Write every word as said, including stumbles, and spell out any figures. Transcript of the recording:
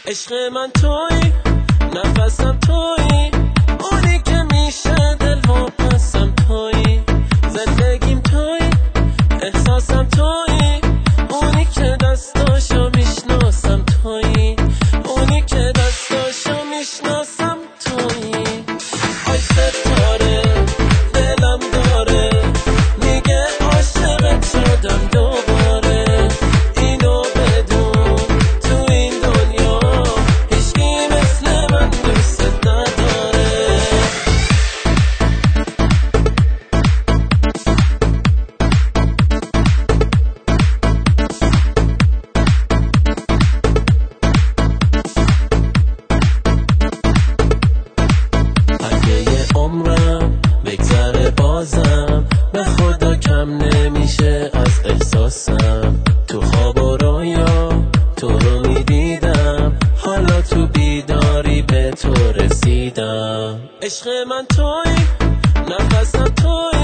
عشق من توی، نفسم توی، اونی که میشه دل واپسم توی، زندگیم توی، احساسم توی، اونی که دستاشو میشناسم توی، اونی که دستاشو میشناسم توی. آی ستاره دلم داره میگه عاشقت شدم دوباره، اینو بدون تو این دنیا هیچکی مثل من دوست نداره. اگه یه عمرم بگذره بازم به خدا کم نمیشه از احساسم، تو خواب و رویا تو رو میدیدم، حالا تو بیداری به تو رسیدم. عشق من توی، نفسم توی،